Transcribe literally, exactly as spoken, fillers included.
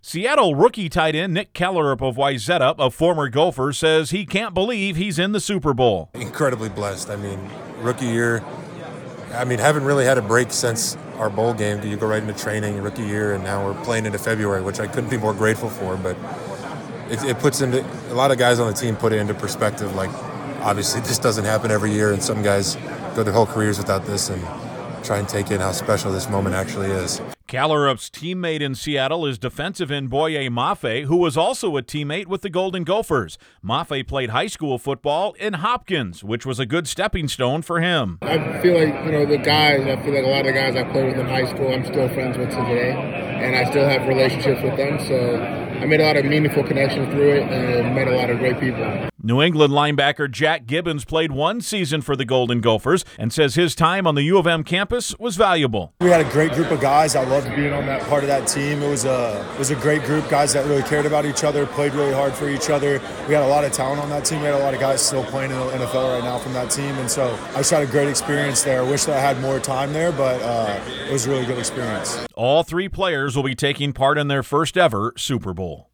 Seattle rookie tight end Nick Kellerup of Wayzata, a former Gopher, says he can't believe he's in the Super Bowl. Incredibly blessed. I mean, rookie year, I mean, haven't really had a break since our bowl game. You go right into training, rookie year, and now we're playing into February, which I couldn't be more grateful for. But it, it puts into, a lot of guys on the team put it into perspective. Like, obviously, this doesn't happen every year, and some guys go their whole careers without this, and try and take in how special this moment actually is. Kellerup's teammate in Seattle is defensive end Boye Mafe, who was also a teammate with the Golden Gophers. Mafe played high school football in Hopkins, which was a good stepping stone for him. I feel like, you know, the guys, I feel like a lot of the guys I played with in high school, I'm still friends with today, and I still have relationships with them, so I made a lot of meaningful connections through it and met a lot of great people. New England linebacker Jack Gibbons played one season for the Golden Gophers and says his time on the U of M campus was valuable. We had a great group of guys. I loved being on that part of that team. It was a it was a great group, guys that really cared about each other, played really hard for each other. We had a lot of talent on that team. We had a lot of guys still playing in the N F L right now from that team, and so I just had a great experience there. I wish that I had more time there, but uh, it was a really good experience. All three players will be taking part in their first ever Super Bowl.